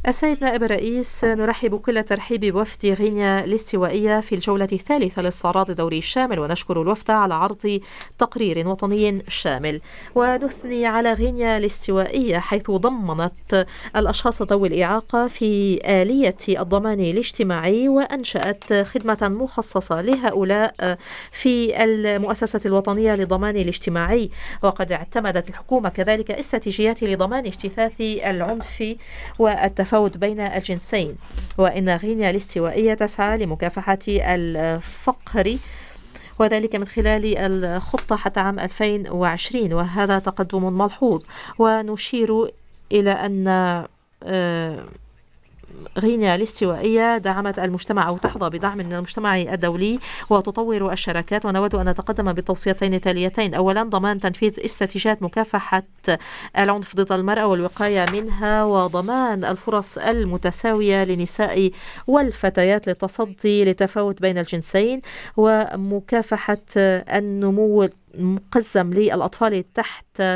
السيد نائب الرئيس، نرحب كل الترحيب بوفد غينيا الاستوائية في الجولة الثالثة للاستعراض الدوري الشامل، ونشكر الوفد على عرض تقرير وطني شامل. ونثني على غينيا الاستوائية حيث ضمنت الأشخاص ذوي الإعاقة في آلية الضمان الاجتماعي، وأنشأت خدمة مخصصة لهؤلاء في المؤسسة الوطنية للضمان الاجتماعي. وقد اعتمدت الحكومة كذلك استراتيجيات لضمان اجتثاث العنف والتفاوت بين الجنسين. وإن غينيا الاستوائية تسعى لمكافحة الفقر، وذلك من خلال الخطة حتى عام 2020، وهذا تقدم ملحوظ. ونشير إلى أن غينيا الاستوائية دعمت المجتمع أو تحظى بدعم من المجتمع الدولي وتطور الشراكات. ونود أن نتقدم بالتوصيتين التاليتين: أولا، ضمان تنفيذ استراتيجيات مكافحة العنف ضد المرأة والوقاية منها، وضمان الفرص المتساوية للنساء والفتيات للتصدي للتفاوت بين الجنسين، ومكافحة النمو المقزم للأطفال تحت